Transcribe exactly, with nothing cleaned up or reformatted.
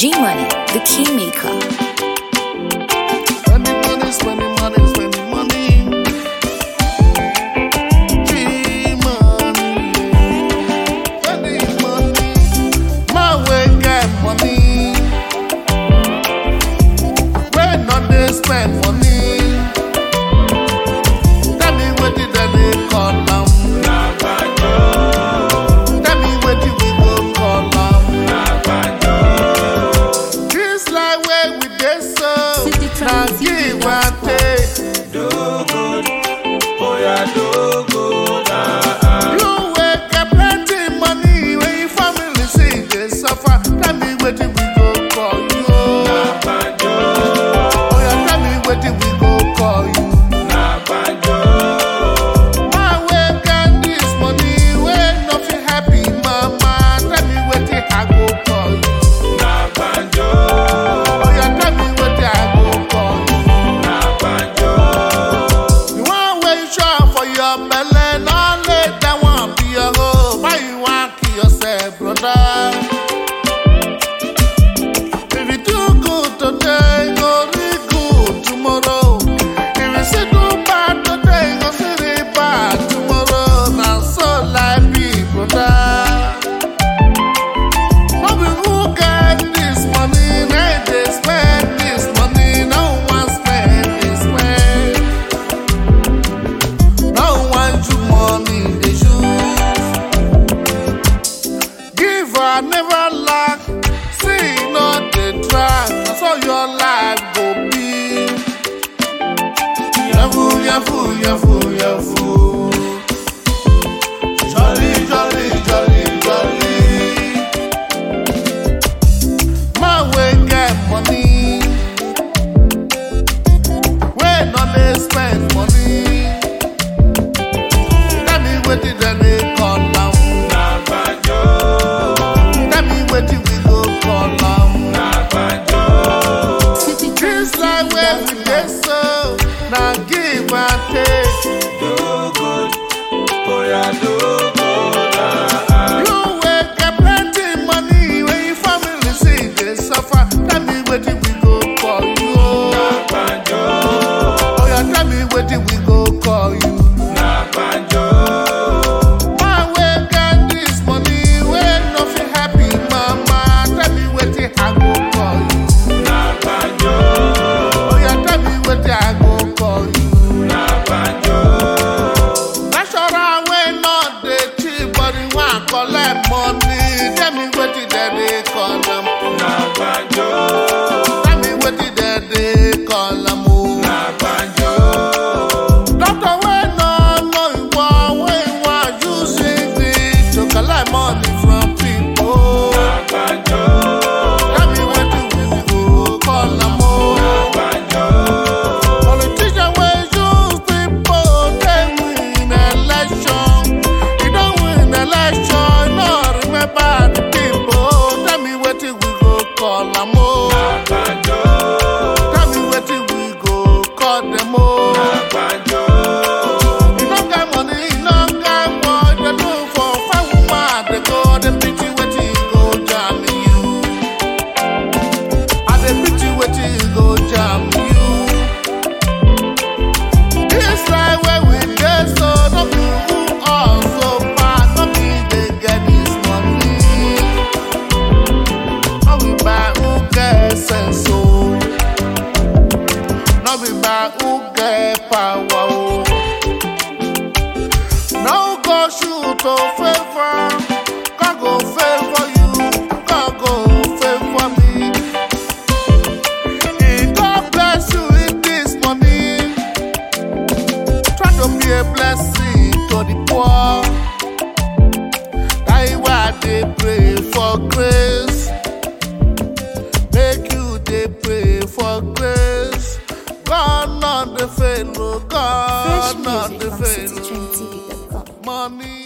G-Money, the Keymaker. Spending money, spending money, spending money. G-Money, spending money. My way get money. When not they spend money. Tell me what did they call them? Tell me what did we go call them? This like where we dey so. Now give and take. Do good, boy, I do good. Ah, You will get plenty money when your family see they suffer. Tell me what did we go call you? Oh yeah, tell me what did we go call you? My way get this money when nothing happy, mama. Tell me what did I go call you? Oh yeah, tell me what did I go call you? You want wait shop for your belly, not let that one be your hoe. Why you want kill yourself, brother? If you do good today, go be good tomorrow. If you see do bad today, go see the bad tomorrow. Now so life be, brother. No be who get this money, now they spend this money. No one spend this spend. No one do money they choose. Give her never lack. See not the track. That's all your life go be. Yafu, yafu, yafu, yafu. Jolly, jolly, jolly, jolly. My way get money. When not they spend money. Tell me what did they call them? Tell me what did we go call them? This like where we dey so. Now give and take. do good, boy, I do good. Ah, You will get plenty money when your family see they suffer. Tell me what did we go call you? Oh yeah, tell me what did we go call you? My way get this money when nothing happy, mama. Tell me what did I go call you? Oh yeah, tell me what did I go call you? Natural way not the cheap, but you want collect money. Tell me what did they call them? Tell me what did they call them? Oh. Doctor, when no know you want, when you want using this to collect money from people. Tell me what do we go call them? Oh. Politician wey use people, they win election. You don't win election, no remember the people. Tell me what do we go call them? Oh. Tell me what do we go call them? Oh. You don't get money, you don't get what they do for five woman. They go, they pity what you go jam you. And they pity what you go jam you. This like where we dey so, no be who also bad, no be they get this money. No be by who get sense, so. No be by who get power, oh. No go shoot to favor, God go favor you, God go favor me. If God bless you with this money, try to be a blessing to the poor. That's why they pray for grace. Make you they pray for grace. God not the fail, oh, God Fresh not music the from fail. city trend t v dot com. Money.